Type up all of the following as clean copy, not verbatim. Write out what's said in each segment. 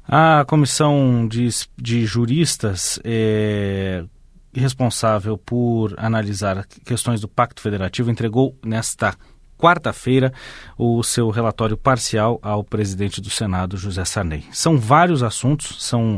A comissão de juristas responsável por analisar questões do Pacto Federativo entregou nesta quarta-feira o seu relatório parcial ao presidente do Senado, José Sarney. São vários assuntos, são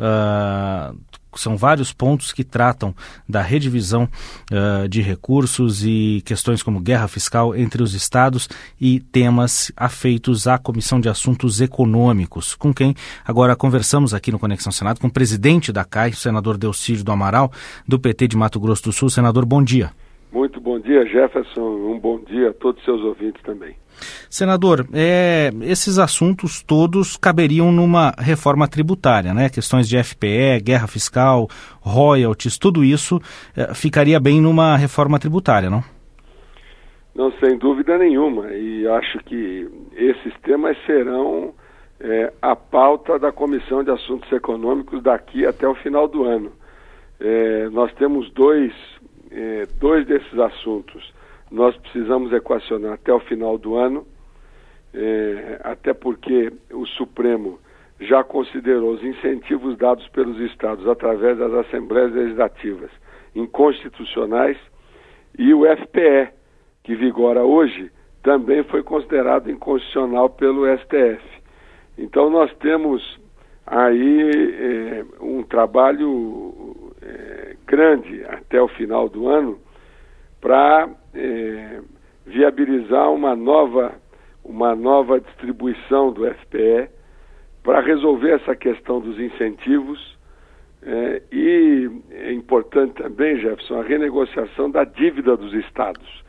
vários pontos que tratam da redivisão de recursos e questões como guerra fiscal entre os estados e temas afeitos à Comissão de Assuntos Econômicos, com quem agora conversamos aqui no Conexão Senado, com o presidente da CAI, o senador Delcídio do Amaral, do PT de Mato Grosso do Sul. Senador, bom dia. Muito bom dia, Jefferson. Um bom dia a todos os seus ouvintes também. Senador, esses assuntos todos caberiam numa reforma tributária, né? Questões de FPE, guerra fiscal, royalties, tudo isso ficaria bem numa reforma tributária, não? Não, sem dúvida nenhuma. E acho que esses temas serão a pauta da Comissão de Assuntos Econômicos daqui até o final do ano. Nós temos dois desses assuntos nós precisamos equacionar até o final do ano, até porque o Supremo já considerou os incentivos dados pelos estados através das Assembleias Legislativas inconstitucionais, e o FPE, que vigora hoje, também foi considerado inconstitucional pelo STF. Então nós temos aí um trabalho grande até o final do ano para viabilizar uma nova distribuição do FPE, para resolver essa questão dos incentivos, e é importante também, Jefferson, a renegociação da dívida dos estados.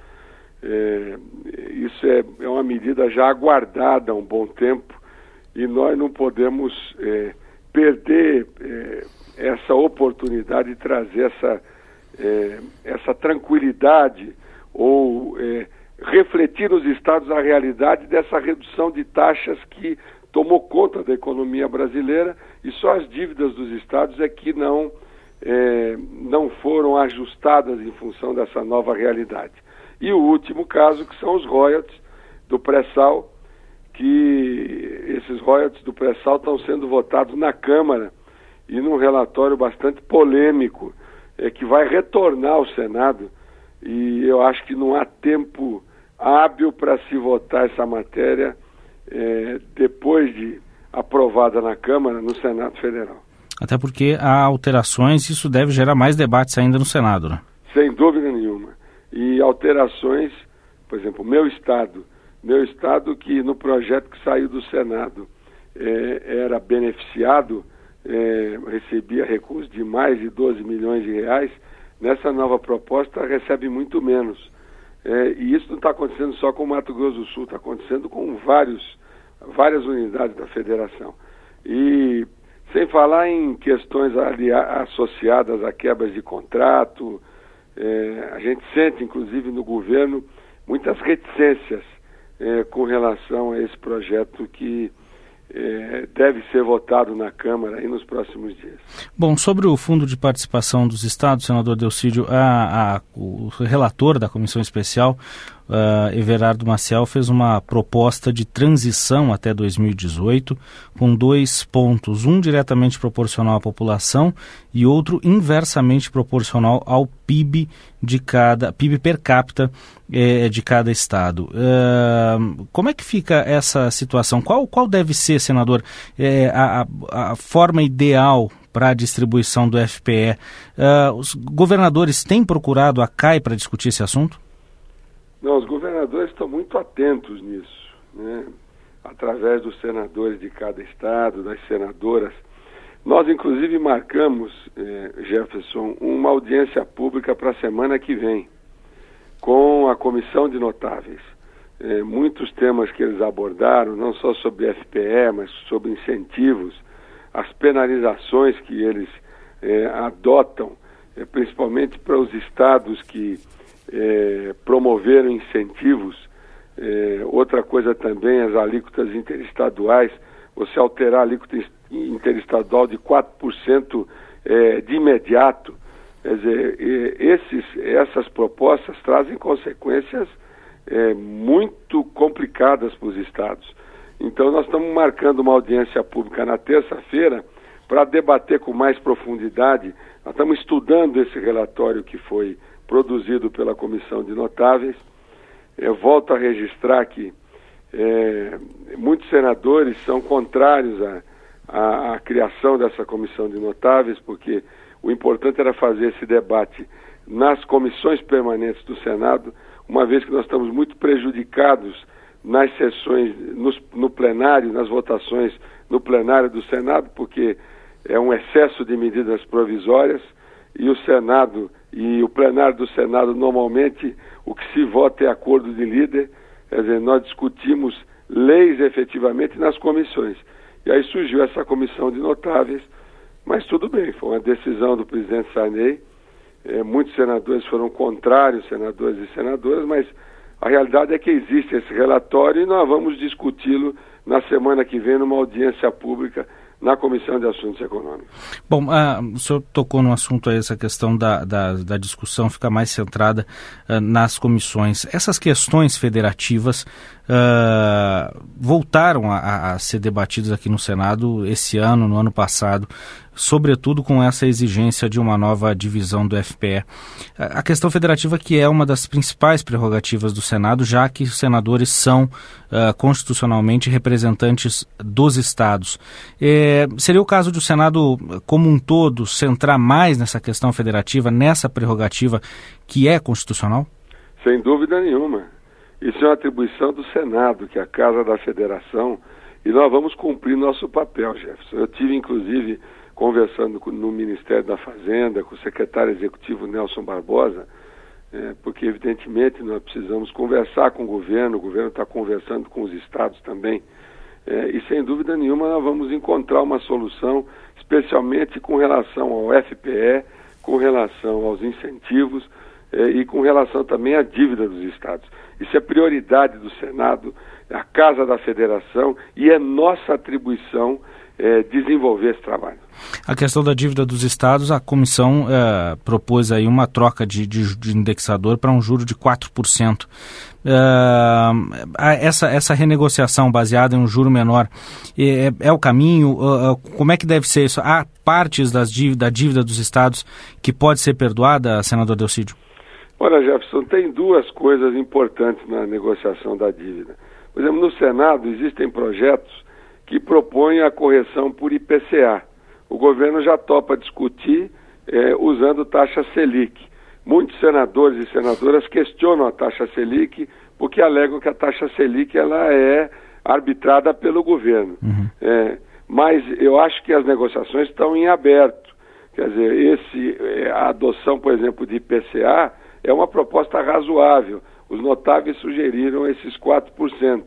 Isso é uma medida já aguardada há um bom tempo e nós não podemos perder essa oportunidade de trazer essa tranquilidade ou refletir nos estados a realidade dessa redução de taxas que tomou conta da economia brasileira, e só as dívidas dos estados é que não foram ajustadas em função dessa nova realidade. E o último caso, que são os royalties do pré-sal, que esses royalties do pré-sal estão sendo votados na Câmara e num relatório bastante polêmico, que vai retornar ao Senado, e eu acho que não há tempo hábil para se votar essa matéria depois de aprovada na Câmara, no Senado Federal. Até porque há alterações, isso deve gerar mais debates ainda no Senado, né? Sem dúvida nenhuma. E alterações, por exemplo, meu estado que no projeto que saiu do Senado era beneficiado, recebia recursos de mais de 12 milhões de reais, nessa nova proposta recebe muito menos. E isso não está acontecendo só com o Mato Grosso do Sul, está acontecendo com várias unidades da federação. E sem falar em questões associadas a quebras de contrato, a gente sente, inclusive no governo, muitas reticências com relação a esse projeto que deve ser votado na Câmara aí nos próximos dias. Bom, sobre o Fundo de Participação dos Estados, senador Delcídio, o relator da Comissão Especial, Everardo Maciel, fez uma proposta de transição até 2018, com 2 pontos, um diretamente proporcional à população e outro inversamente proporcional ao PIB per capita de cada estado. Como é que fica essa situação? Qual deve ser, senador, a forma ideal para a distribuição do FPE? Os governadores têm procurado a CAI para discutir esse assunto? Não, os governadores estão muito atentos nisso, né? Através dos senadores de cada estado, das senadoras. Nós, inclusive, marcamos, Jefferson, uma audiência pública para a semana que vem, com a Comissão de Notáveis. Muitos temas que eles abordaram, não só sobre FPE, mas sobre incentivos, as penalizações que eles adotam, principalmente para os estados que promoveram incentivos. Outra coisa também, as alíquotas interestaduais, você alterar a alíquota interestadual de 4% de imediato. Quer dizer, essas propostas trazem consequências muito complicadas para os estados. Então nós estamos marcando uma audiência pública na terça-feira para debater com mais profundidade. Nós estamos estudando esse relatório que foi produzido pela Comissão de Notáveis. Eu volto a registrar que muitos senadores são contrários à criação dessa Comissão de Notáveis, porque o importante era fazer esse debate nas comissões permanentes do Senado, uma vez que nós estamos muito prejudicados nas sessões, no plenário, nas votações no plenário do Senado, porque é um excesso de medidas provisórias, e o Senado e o plenário do Senado, normalmente, o que se vota é acordo de líder, quer dizer, nós discutimos leis efetivamente nas comissões. E aí surgiu essa comissão de notáveis, mas tudo bem, foi uma decisão do presidente Sarney, muitos senadores foram contrários, senadores e senadoras, mas a realidade é que existe esse relatório e nós vamos discuti-lo na semana que vem numa audiência pública na Comissão de Assuntos Econômicos. Bom, o senhor tocou no assunto aí, essa questão da discussão fica mais centrada nas comissões. Essas questões federativas voltaram a ser debatidas aqui no Senado esse ano, no ano passado, sobretudo com essa exigência de uma nova divisão do FPE. A questão federativa, que é uma das principais prerrogativas do Senado, já que os senadores são constitucionalmente representantes dos estados. Seria o caso do Senado como um todo centrar mais nessa questão federativa, nessa prerrogativa que é constitucional? Sem dúvida nenhuma. Isso é uma atribuição do Senado, que é a Casa da Federação, e nós vamos cumprir nosso papel, Jefferson. Eu tive, inclusive, conversando no Ministério da Fazenda, com o secretário executivo Nelson Barbosa, porque, evidentemente, nós precisamos conversar com o governo está conversando com os estados também, e, sem dúvida nenhuma, nós vamos encontrar uma solução, especialmente com relação ao FPE, com relação aos incentivos e com relação também à dívida dos estados. Isso é prioridade do Senado, é a Casa da Federação e é nossa atribuição desenvolver esse trabalho. A questão da dívida dos estados, a comissão propôs aí uma troca de indexador para um juro de 4%. Essa renegociação baseada em um juro menor é o caminho? Como é que deve ser isso? Há partes da dívida dos estados que pode ser perdoada, senador Delcídio? Olha, Jefferson, tem duas coisas importantes na negociação da dívida. Por exemplo, no Senado existem projetos que propõem a correção por IPCA. O governo já topa discutir usando taxa Selic. Muitos senadores e senadoras questionam a taxa Selic porque alegam que a taxa Selic ela é arbitrada pelo governo. Mas eu acho que as negociações estão em aberto. Quer dizer, a adoção, por exemplo, de IPCA é uma proposta razoável. Os notáveis sugeriram esses 4%.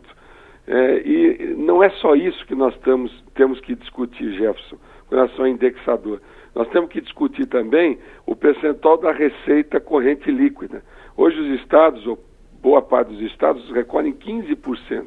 E não é só isso que nós temos que discutir, Jefferson, com relação ao indexador. Nós temos que discutir também o percentual da receita corrente líquida. Hoje os estados, ou boa parte dos estados, recolhem 15%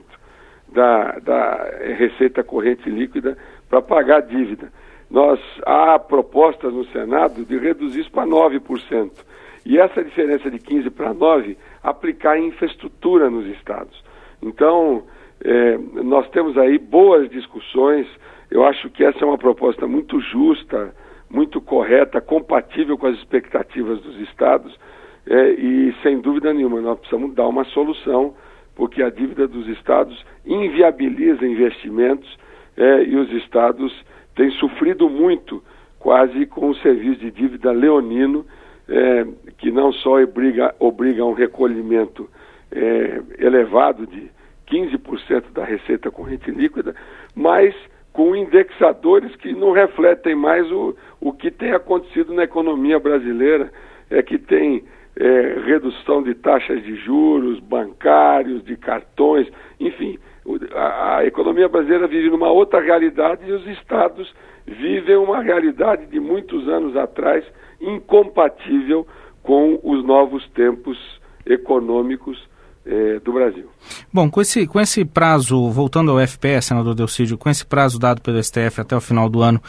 da receita corrente líquida para pagar a dívida. Há propostas no Senado de reduzir isso para 9%. E essa diferença de 15 para 9, aplicar em infraestrutura nos estados. Então, nós temos aí boas discussões. Eu acho que essa é uma proposta muito justa, muito correta, compatível com as expectativas dos estados, e sem dúvida nenhuma nós precisamos dar uma solução, porque a dívida dos estados inviabiliza investimentos, e os estados têm sofrido muito, quase com o serviço de dívida leonino, que não só obriga a um recolhimento elevado de 15% da receita corrente líquida, mas com indexadores que não refletem mais o que tem acontecido na economia brasileira, que tem redução de taxas de juros, bancários, de cartões, enfim, a economia brasileira vive numa outra realidade e os estados vivem uma realidade de muitos anos atrás, incompatível com os novos tempos econômicos do Brasil. Bom, com esse prazo, voltando ao FPE, senador Delcídio, com esse prazo dado pelo STF até o final do ano,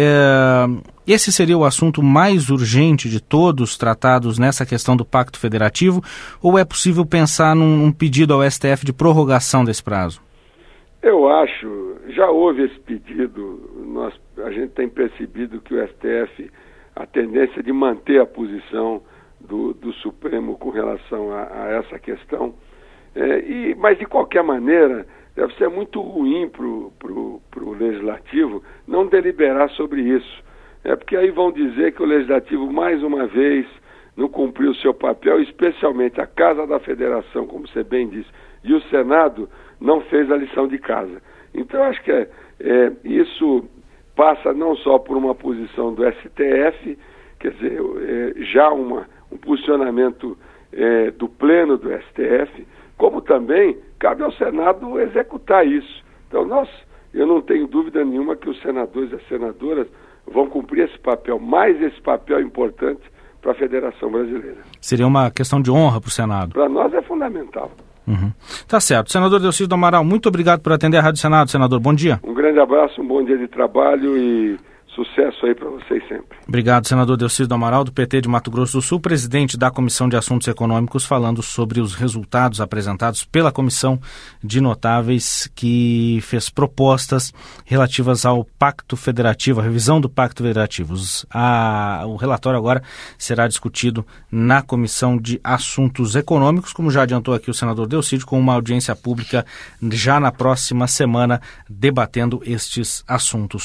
esse seria o assunto mais urgente de todos tratados nessa questão do Pacto Federativo, ou é possível pensar num pedido ao STF de prorrogação desse prazo? Eu acho, já houve esse pedido, a gente tem percebido que o STF, a tendência de manter a posição do Supremo com relação a essa questão, mas de qualquer maneira deve ser muito ruim para o Legislativo não deliberar sobre isso, porque aí vão dizer que o Legislativo mais uma vez não cumpriu o seu papel, especialmente a Casa da Federação, como você bem disse, e o Senado não fez a lição de casa. Então, acho que isso passa não só por uma posição do STF, quer dizer, já um posicionamento do Pleno do STF, como também cabe ao Senado executar isso. Então, eu não tenho dúvida nenhuma que os senadores e as senadoras vão cumprir esse papel, mais esse papel importante para a Federação Brasileira. Seria uma questão de honra para o Senado? Para nós é fundamental. Uhum. Tá certo. Senador Delcídio do Amaral, muito obrigado por atender a Rádio Senado, senador. Bom dia. Um grande abraço, um bom dia de trabalho e sucesso aí para vocês sempre. Obrigado, senador Delcídio do Amaral, do PT de Mato Grosso do Sul, presidente da Comissão de Assuntos Econômicos, falando sobre os resultados apresentados pela Comissão de Notáveis, que fez propostas relativas ao Pacto Federativo, a revisão do Pacto Federativo. O relatório agora será discutido na Comissão de Assuntos Econômicos, como já adiantou aqui o senador Delcídio, com uma audiência pública já na próxima semana, debatendo estes assuntos.